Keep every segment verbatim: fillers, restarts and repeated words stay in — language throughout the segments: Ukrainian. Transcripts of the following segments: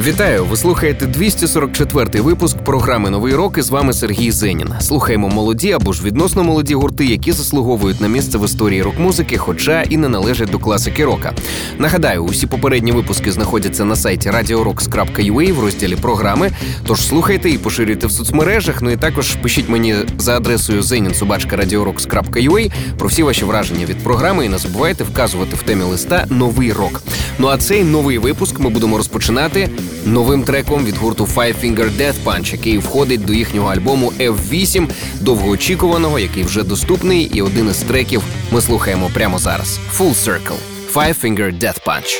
Вітаю! Ви слухаєте двісті сорок четвертий випуск програми «Новий рок» і з вами Сергій Зенін. Слухаємо молоді або ж відносно молоді гурти, які заслуговують на місце в історії рок-музики, хоча і не належать до класики рока. Нагадаю, усі попередні випуски знаходяться на сайті радіо рокс крапка ю а в розділі «Програми», тож слухайте і поширюйте в соцмережах, ну і також пишіть мені за адресою зенін собачка радіо рокс крапка ю а про всі ваші враження від програми і не забувайте вказувати в темі листа «Новий рок». Ну а цей новий випуск ми будемо розпочинати новим треком від гурту Five Finger Death Punch, який входить до їхнього альбому еф вісім, довгоочікуваного, який вже доступний, і один із треків ми слухаємо прямо зараз. Full Circle. Five Finger Death Punch.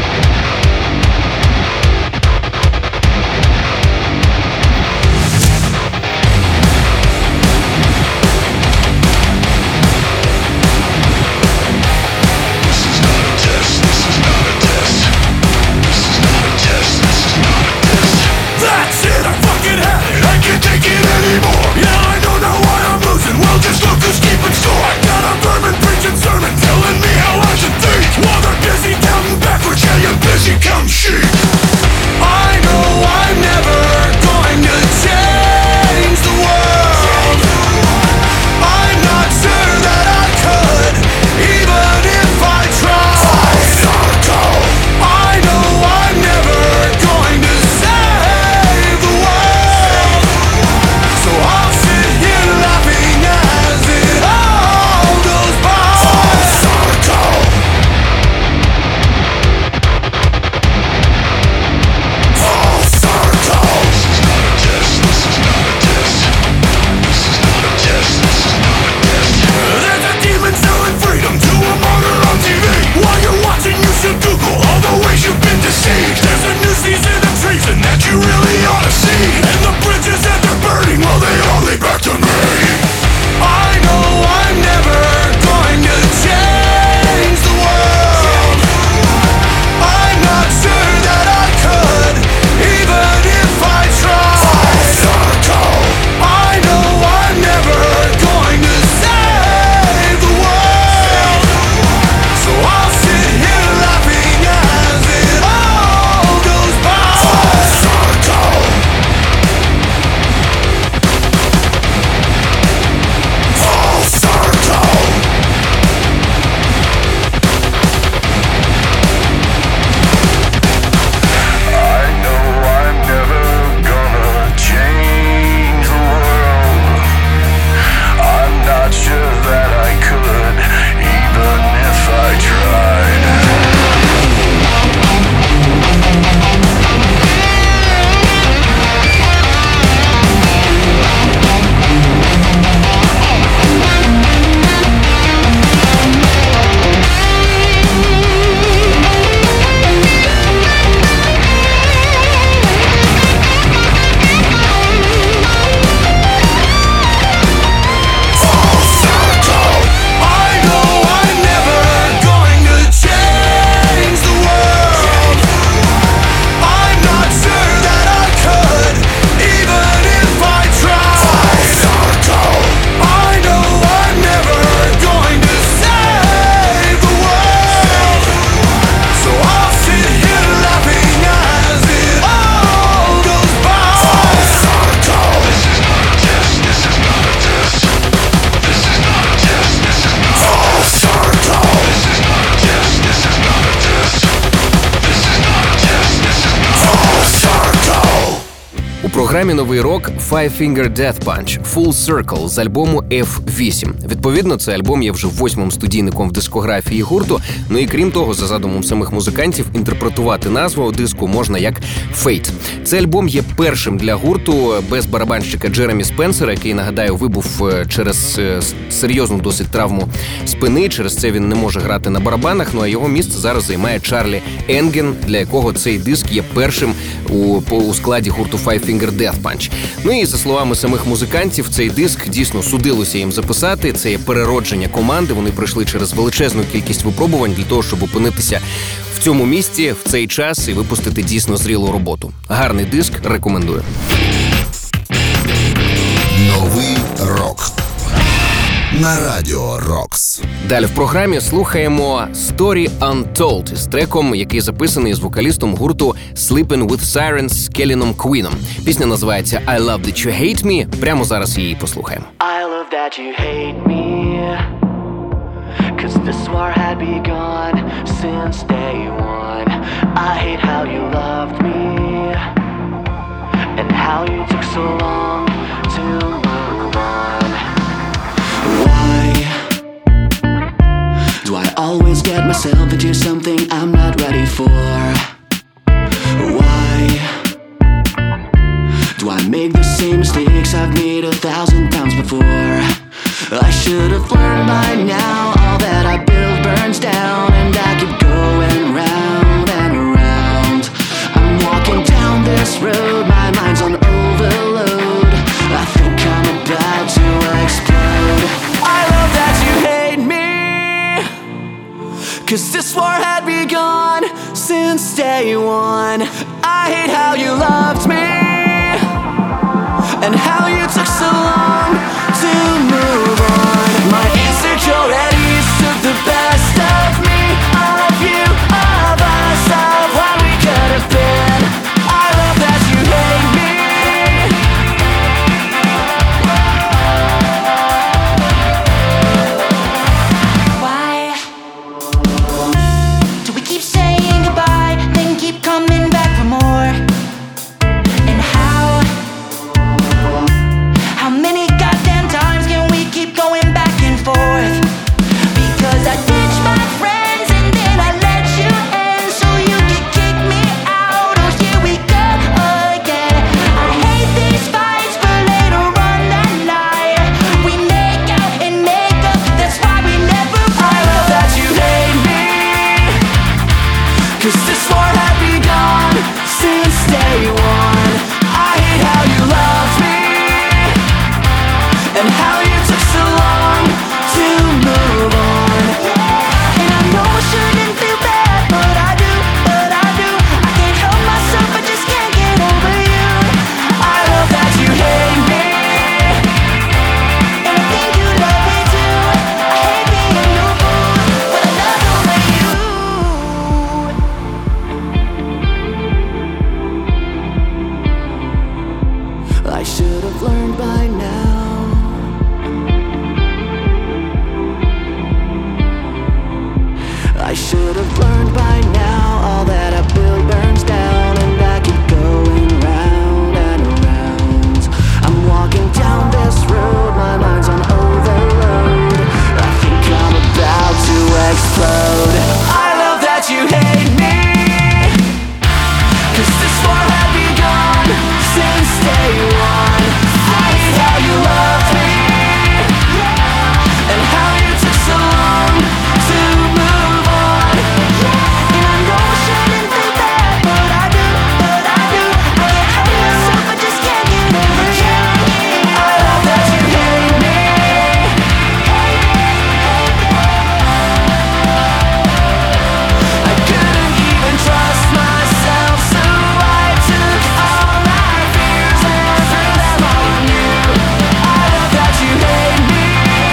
У програмі «Новий рок» Five Finger Death Punch Full Circle з альбому еф вісім. Відповідно, цей альбом є вже восьмим студійником в дискографії гурту. Ну і крім того, за задумом самих музикантів, інтерпретувати назву диску можна як Fate. Цей альбом є першим для гурту без барабанщика Джеремі Спенсера, який, нагадаю, вибув через серйозну досить травму спини. Через це він не може грати на барабанах. Ну а його місце зараз займає Чарлі Енген, для якого цей диск є першим у, у складі гурту Five Finger Death Punch. Ну і за словами самих музикантів, цей диск дійсно судилося їм записати. Це є переродження команди. Вони пройшли через величезну кількість випробувань для того, щоб опинитися в цьому місці в цей час і випустити дійсно зрілу роботу. Гарний диск, рекомендую. Новий рок на Радіо Рокс. Далі в програмі слухаємо Story Untold з треком, який записаний з вокалістом гурту Sleeping with Sirens Келіном Квіном. Пісня називається I Love That You Hate Me. Прямо зараз її послухаємо. I love that you hate me, 'cause this war had begun since day one. I hate how you loved me, and how you took so long to move on. Why do I always get myself into something I'm not ready for? Why do I make the same mistakes I've made a thousand times before? I should have learned by now all that I build burns down, and I keep going round and around. I'm walking down this road, my mind's on overload. I think I'm about to explode. I love that you hate me, 'cause this war had begun since day one. I hate how you loved me, and how you took so long to move on. My insecurities took the best of me, of you, of us, of what we could have been. I love that you hate me. Why do we keep saying goodbye, then keep coming back for more? And how How many goddamn times can we keep going back and forth? Because I ditched my friends and then I let you in so you could kick me out. Oh, here we go again. I hate these fights, but later on that night we make out and make up. That's why we never I love that you hate me, 'cause this war had begun since day one. I hate how you loved me, and how you took so long to move on. And I know I shouldn't feel bad, but I do, but I do. I can't help myself, I just can't get over you. I love that you hate me, And I think you love me too. I hate being your fool, but I love the way you. I should have learned by now. I should have learned by now all that I build burns down, and I keep going round and around. I'm walking down this road, my mind's on overload. I think I'm about to explode. I love that you hate me, 'cause this war had begun since day one. I hate how you loved me, and how you took so long to move on. And I know I shouldn't feel bad, but I do, but I do. I can't help myself, I just can't get over you. I love that you hate me. I couldn't even trust myself, so I took all my fears and threw them all on you. I love that you hate me,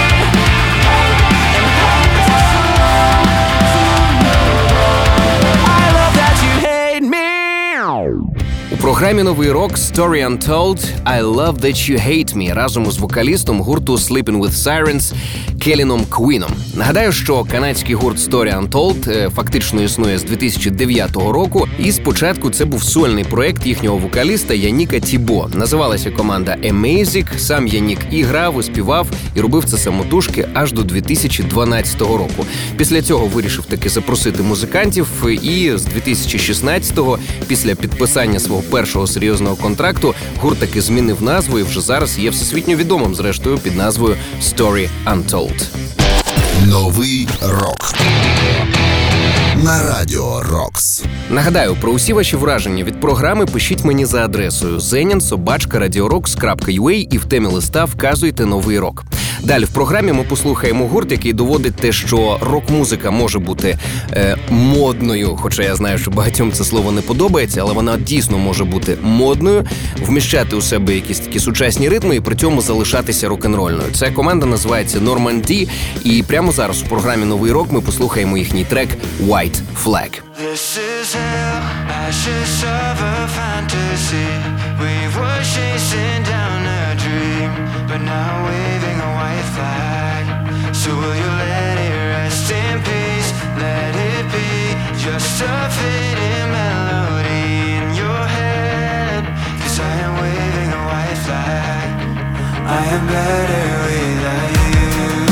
and how you took so long to move on. I love that you hate me. У програмі «Новий рок» Story Untold I Love That You Hate Me разом із вокалістом гурту Sleeping with Sirens Келіном Квіном. Нагадаю, що канадський гурт Story Untold фактично існує з дві тисячі дев'ятого року, і спочатку це був сольний проект їхнього вокаліста Яніка Тібо. Називалася команда Amazing, сам Янік і грав, і співав, і робив це самотужки аж до дві тисячі дванадцятого року. Після цього вирішив таки запросити музикантів, і з дві тисячі шістнадцятого, після підписання свого першого серйозного контракту, гурт таки змінив назву і вже зараз є всесвітньо відомим, зрештою, під назвою Story Untold. Новий рок на Радіо Рокс. Нагадаю, про усі ваші враження від програми пишіть мені за адресою зенін собачка радіорокс крапка ю а і в темі листа вказуйте «Новий рок». Далі в програмі ми послухаємо гурт, який доводить те, що рок-музика може бути е, модною, хоча я знаю, що багатьом це слово не подобається, але вона дійсно може бути модною, вміщати у себе якісь такі сучасні ритми і при цьому залишатися рок-н-рольною. Ця команда називається Normandy, і прямо зараз у програмі «Новий рок» ми послухаємо їхній трек «White Flag». This is hell, ashes of a fantasy. We were chasing down a dream, but now waving a white flag. So will you let it rest in peace? Let it be just a fading melody in your head. 'Cause I am waving a white flag. I am better without you.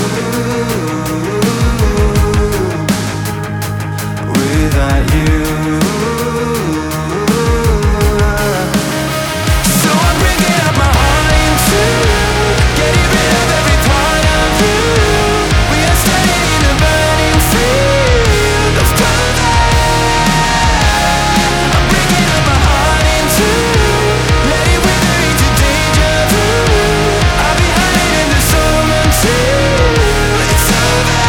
Without you. So I'm bringing up my heart into getting rid of every part of you. We are standing in a burning field of clover. I'm bringing up my heart into let it wither into deja vu. I'll be hiding in the storm until it's over.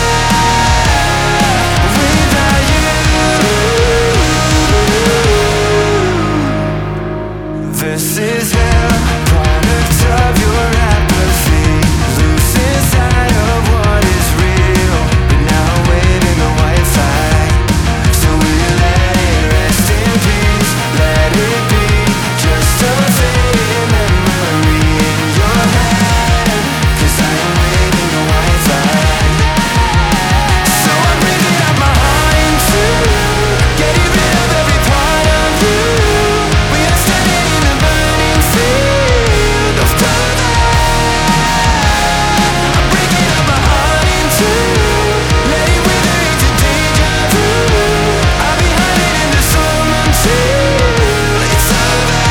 Without you. This is hell, product of your apathy. Losing sight of what is real, but now I'm waving a white flag. So will you let it rest in peace? Let it be just a fading memory in your head. 'Cause I am waving a white flag. So I'm bringing up my heart into getting rid of every part of you. We are standing in a burning field of clover. I'm bringing up my heart into let it wither into deja vu. I'll be hiding in the storm until it's over.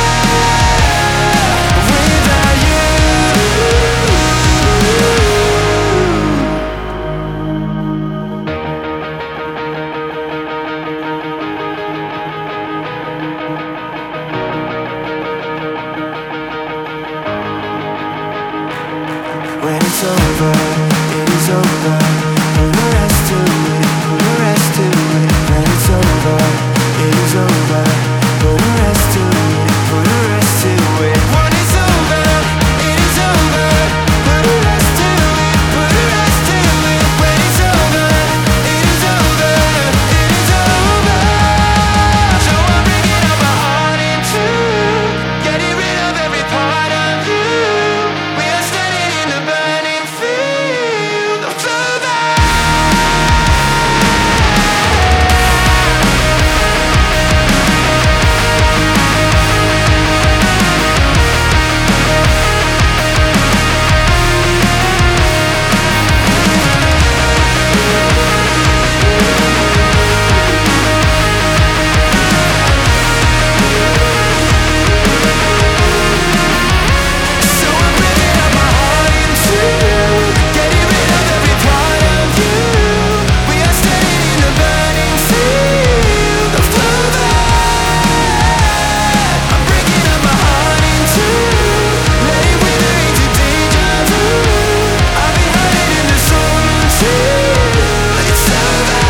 Without you. When it's over, it is over. Put a rest to it, put a rest to it. When it's over, it is over. Put a rest to it, put a rest to it. When it's over, it is over. Put a rest to it, put a rest to it. When it's over, it is over, it is over. So I'm bringing up my heart into getting rid of every part of you. We are standing in a burning field of clover. So I'm bringing up my heart into getting rid of every part of you. We are standing in a burning field of clover. I'm bringing up my heart into let it wither into deja vu. I'll be hiding in the storm until it's over.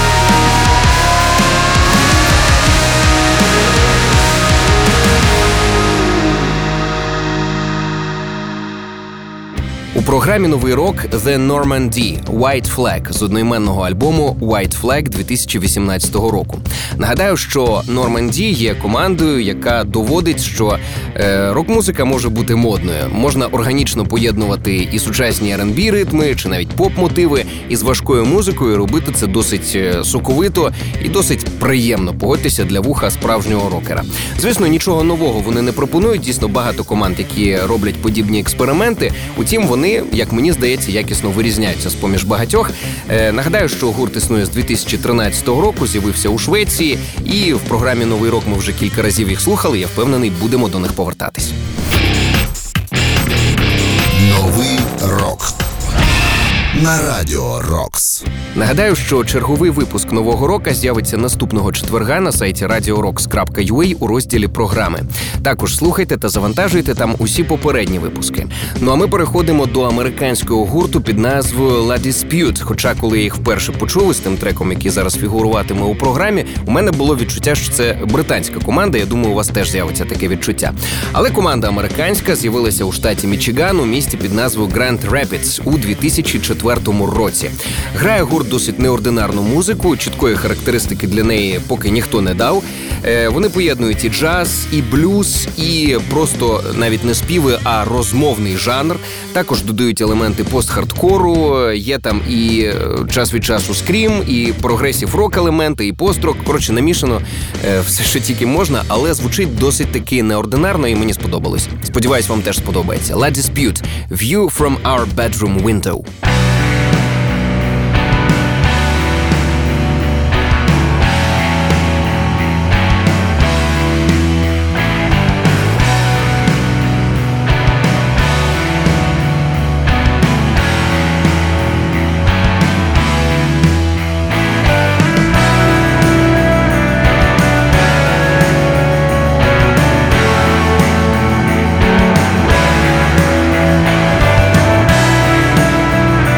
У програмі «Новий рок» The Normandy White Flag з одноіменного альбому White Flag дві тисячі вісімнадцятого року. Нагадаю, що Normandy є командою, яка доводить, що е, рок-музика може бути модною. Можна органічно поєднувати і сучасні ар енд бі ритми, чи навіть поп-мотиви із важкою музикою, робити це досить соковито і досить приємно, погодьтеся, для вуха справжнього рокера. Звісно, нічого нового вони не пропонують, дійсно багато команд, які роблять подібні експерименти, утім вони, як мені здається, якісно вирізняються з-поміж багатьох. Е, нагадаю, що гурт існує з дві тисячі тринадцятого року, з'явився у Швеції, і в програмі «Новий рок» ми вже кілька разів їх слухали, я впевнений, будемо до них повертатись. Новий рок на Радіо Рокс. Нагадаю, що черговий випуск Нового року з'явиться наступного четверга на сайті радіо рокс крапка ю а у розділі «Програми». Також слухайте та завантажуйте там усі попередні випуски. Ну а ми переходимо до американського гурту під назвою La Dispute. Хоча, коли я їх вперше почув з тим треком, який зараз фігуруватиме у програмі, у мене було відчуття, що це британська команда. Я думаю, у вас теж з'явиться таке відчуття. Але команда американська з'явилася у штаті Мічиган у місті під назвою Grand Rapids у дві тисячі четвертому році. Грає гурт досить неординарну музику, чіткої характеристики для неї поки ніхто не дав. Е, вони поєднують і джаз, і блюз, і просто навіть не співи, а розмовний жанр. Також додають елементи пост-хардкору, є там і час від часу скрім, і прогресів-рок елементи, і пост-рок. Коротше, намішано е, все, що тільки можна, але звучить досить таки неординарно, і мені сподобалось. Сподіваюсь, вам теж сподобається. La Dispute – View from our bedroom window. View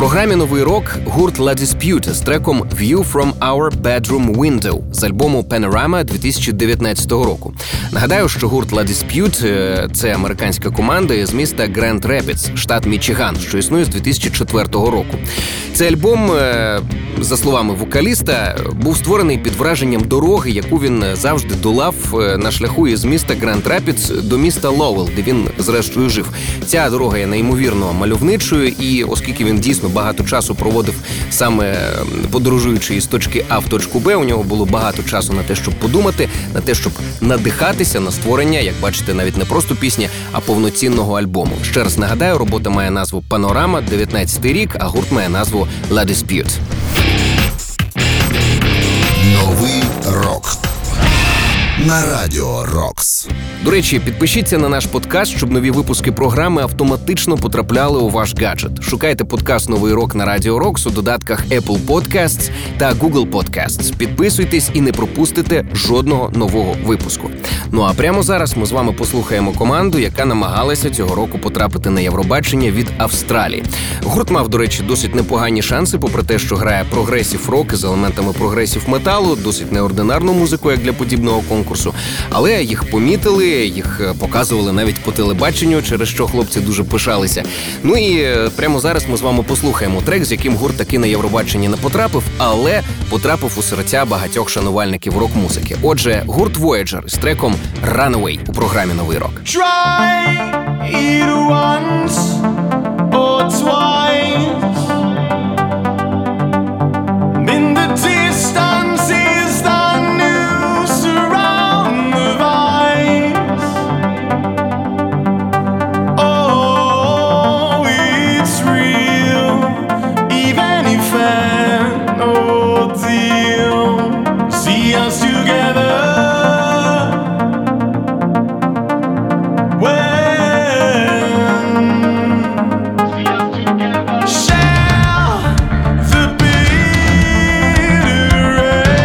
програмі «Новий рок» гурт La Dispute з треком «View from Our Bedroom Window» з альбому Panorama дві тисячі дев'ятнадцятого року. Нагадаю, що гурт La Dispute – це американська команда з міста Гранд Репідс, штат Мічиган, що існує з дві тисячі четвертого року. Цей альбом, за словами вокаліста, був створений під враженням дороги, яку він завжди долав на шляху із міста Гранд Репідс до міста Ловел, де він зрештою жив. Ця дорога є неймовірно мальовничою, і оскільки він дійсно багато часу проводив саме подорожуючи із точки А в точку Б, у нього було багато часу на те, щоб подумати, на те, щоб надихатися на створення, як бачите, навіть не просто пісні, а повноцінного альбому. Ще раз нагадаю, робота має назву «Панорама», дев'ятнадцятий рік, а гурт має назву La Dispute. Новий рок на Радіо Рокс. До речі, підпишіться на наш подкаст, щоб нові випуски програми автоматично потрапляли у ваш гаджет. Шукайте подкаст «Новий рок» на Радіо Рокс у додатках Apple Podcasts та Google Podcasts. Підписуйтесь і не пропустите жодного нового випуску. Ну а прямо зараз ми з вами послухаємо команду, яка намагалася цього року потрапити на Євробачення від Австралії. Гурт мав, до речі, досить непогані шанси, попри те, що грає прогресів-рок з елементами прогресів-металу, досить неординарну музику, як для подібного конкурсу. Але їх помітили, їх показували навіть по телебаченню, через що хлопці дуже пишалися. Ну і прямо зараз ми з вами послухаємо трек, з яким гурт таки на Євробачення не потрапив, але потрапив у серця багатьох шанувальників рок-музики. Отже, гурт Voyager з треком «Runaway» у програмі «Новий рок». Try it once or twice. In the distance is the noose around the vines. Oh, it's real, even if an ordeal. See us together. Share the bitter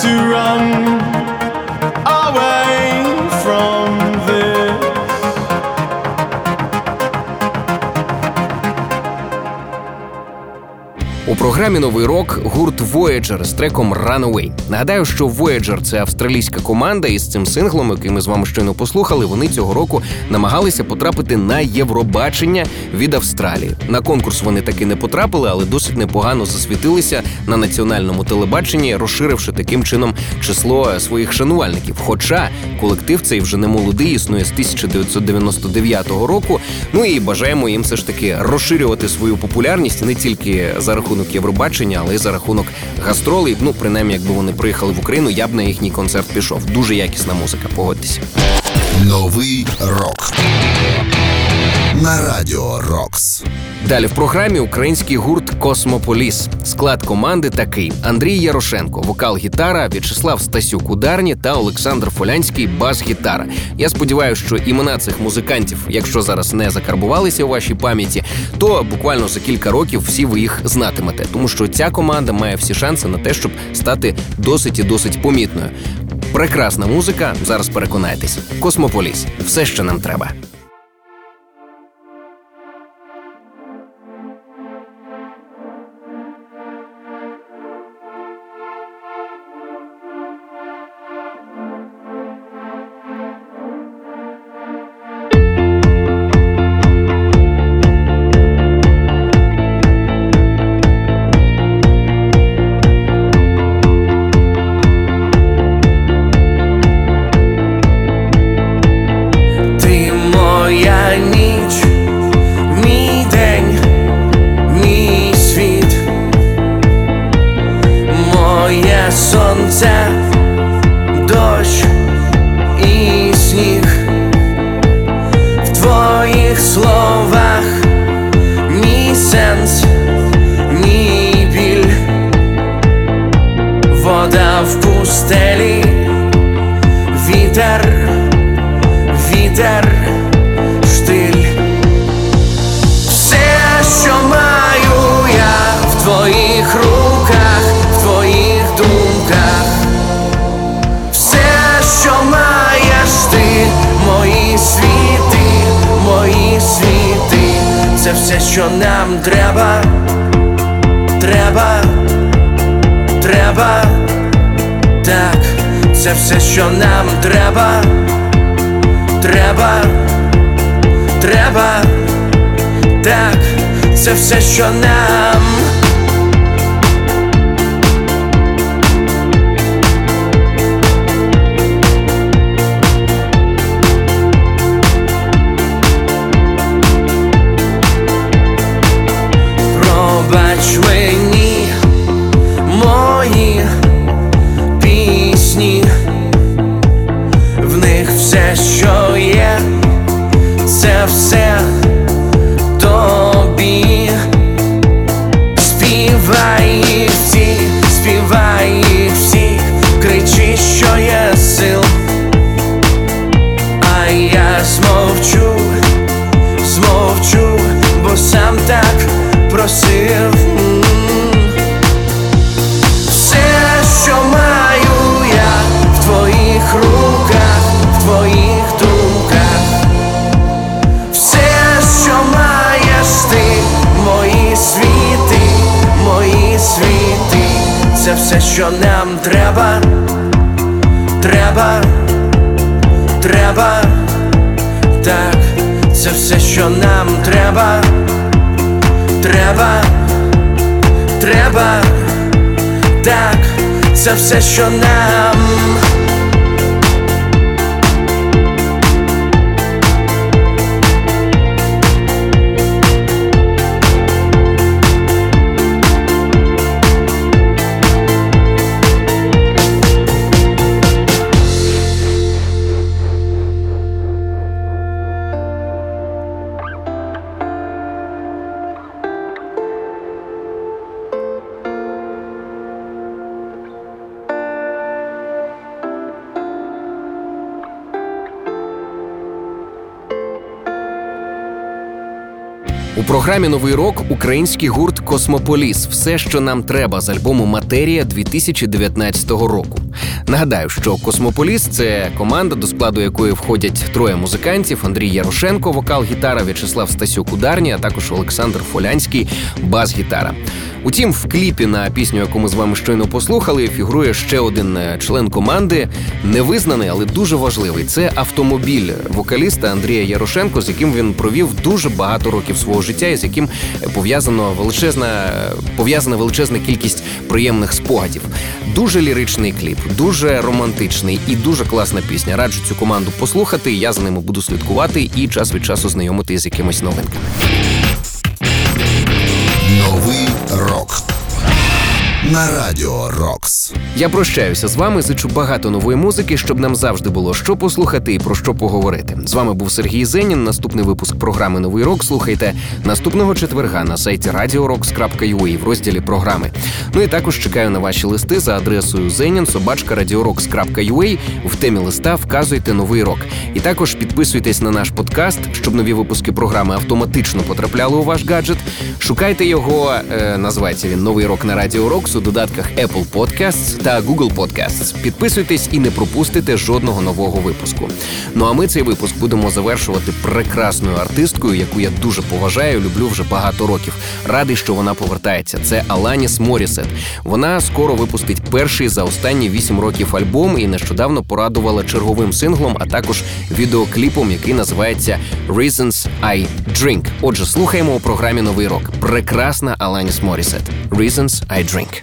to run away from this. У програмі «Новий рок» гурт Voyager з треком «Runaway». Нагадаю, що Voyager – це австралійська команда, і з цим синглом, який ми з вами щойно послухали, вони цього року намагалися потрапити на Євробачення від Австралії. На конкурс вони таки не потрапили, але досить непогано засвітилися на національному телебаченні, розширивши таким чином число своїх шанувальників. Хоча колектив цей вже не молодий, існує з тисяча дев'ятсот дев'яносто дев'ятого року. Ну і бажаємо їм все ж таки розширювати свою популярність не тільки за рахунок Євробачення, але й за рахунок гастролей. Ну, принаймні, якби вони приїхали в Україну, я б на їхній концерт пішов. Дуже якісна музика, погодьтеся. Новий рок на радіо Рокс. Далі в програмі український гурт «Космополіс». Склад команди такий: Андрій Ярошенко – вокал-гітара, В'ячеслав Стасюк – ударні та Олександр Фолянський – бас-гітара. Я сподіваюся, що імена цих музикантів, якщо зараз не закарбувалися у вашій пам'яті, то буквально за кілька років всі ви їх знатимете, тому що ця команда має всі шанси на те, щоб стати досить і досить помітною. Прекрасна музика, зараз переконайтесь. «Космополіс» – все, що нам треба. Сонце, дощ і сніг, в твоїх словах ні сенс, ні біль, вода в пустелі, вітер, вітер, штиль. Все, що маю я в твоїх руках, в твоїх думках, все, що маєш ти, мої світи, мої світи, це все, що нам треба, треба, треба, так, це все, що нам треба, треба, треба, так, це все, що нам. Пробач мені мої пісні, в них все, що є, це все тобі. Співай їх всі, співай їх всі, кричи, що є сил, а я змовчу, змовчу, бо сам так просив. Все, що маю я в твоїх руках, в твоїх думках, все, що маєш ти, мої світи, мої світи, це все, що нам треба, треба, треба, так, це все, що нам треба, треба, треба, так, це все, що нам. У програмі «Новий рок» український гурт «Космополіс». Все, що нам треба з альбому «Матерія» дві тисячі дев'ятнадцятого року. Нагадаю, що «Космополіс» – це команда, до складу якої входять троє музикантів: Андрій Ярошенко – вокал-гітара, В'ячеслав Стасюк – ударні, а також Олександр Фолянський – бас-гітара. Утім, в кліпі на пісню, яку ми з вами щойно послухали, фігурує ще один член команди, невизнаний, але дуже важливий. Це автомобіль вокаліста Андрія Ярошенко, з яким він провів дуже багато років свого життя і з яким пов'язано величезна, пов'язана величезна кількість приємних спогадів. Дуже ліричний кліп, дуже романтичний і дуже класна пісня. Раджу цю команду послухати, я за ними буду слідкувати і час від часу знайомити з якимись новинками. Новий рок на Радіо Рокс. Я прощаюся з вами, зичу багато нової музики, щоб нам завжди було що послухати і про що поговорити. З вами був Сергій Зенін. Наступний випуск програми «Новий рок» слухайте наступного четверга на сайті радіо рокс крапка ю а в розділі «Програми». Ну і також чекаю на ваші листи за адресою зенін собачка радіо рокс крапка ю а. В темі листа вказуйте «Новий рок». І також підписуйтесь на наш подкаст, щоб нові випуски програми автоматично потрапляли у ваш гаджет. Шукайте його, е, називається він «Новий рок» на Радіо Рокс у додатках Apple Podcasts та Google Podcasts. Підписуйтесь і не пропустите жодного нового випуску. Ну а ми цей випуск будемо завершувати прекрасною артисткою, яку я дуже поважаю, люблю вже багато років. Радий, що вона повертається. Це Аланіс Морісет. Вона скоро випустить перший за останні вісім років альбом і нещодавно порадувала черговим синглом, а також відеокліпом, який називається «Reasons I Drink». Отже, слухаємо у програмі «Новий рок». Прекрасна Аланіс Морісет. «Reasons I Drink».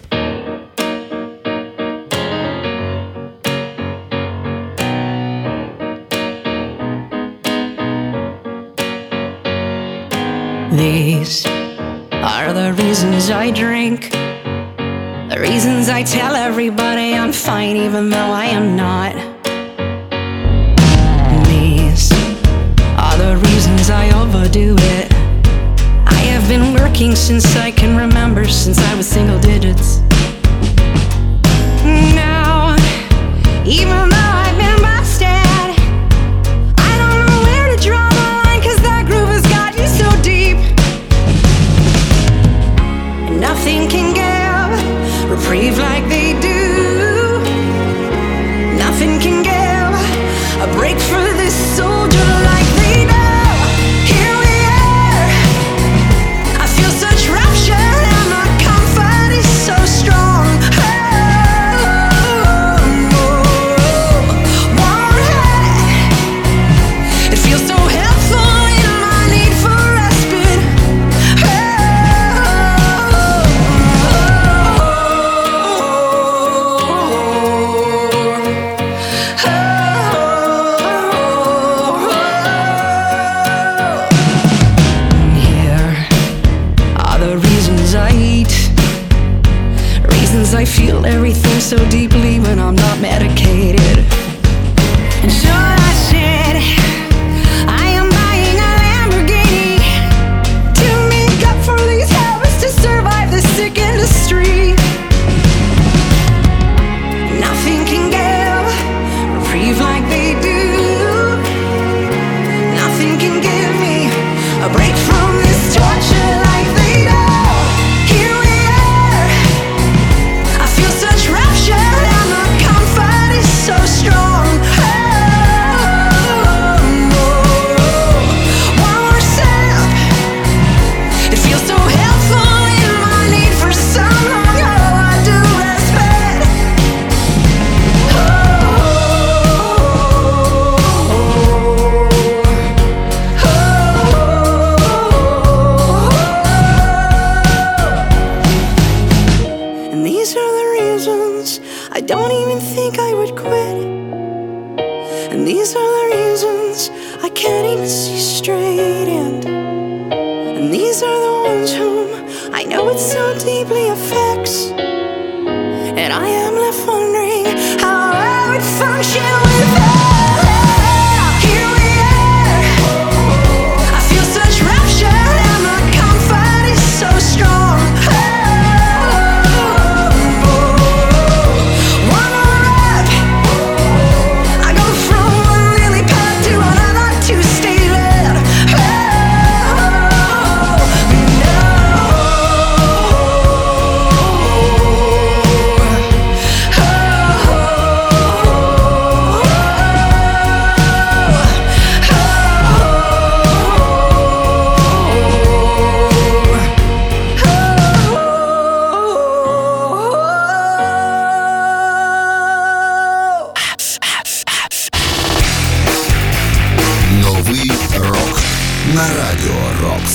These are the reasons I drink, the reasons I tell everybody I'm fine even though I am not. These are the reasons I overdo it. I have been working since I can remember, since I was single digits. Now, even though I've been busted, I don't know where to draw the line, 'cause that groove has got you so deep. And nothing can give reprieve like they do. Nothing can give a break for this soldier like they do. Here we are, I feel such rapture and my comfort is so strong. It feels so helpful in my need for respite. Here are the reasons I eat, reasons I feel everything so deeply when I'm not medicated. And sure I said I am buying a Lamborghini to make up for these habits, to survive this sick industry. Nothing can give reprieve like they do. Nothing can give me a break from this torture like they do. Here we are, I feel such rapture and my comfort is so strong. One more step, it feels so helpful in my need for some long overdue respite. And these are the reasons I don't even think I would quit. And these are the reasons I can't even see straight. And, and these are the ones whom I know it so deeply affects. And I am left wondering how I would function without. Here we are, I feel such rapture and my comfort is so strong. One more rep, I go from one lily pad to another to stay lit. Oh, no. Рокс.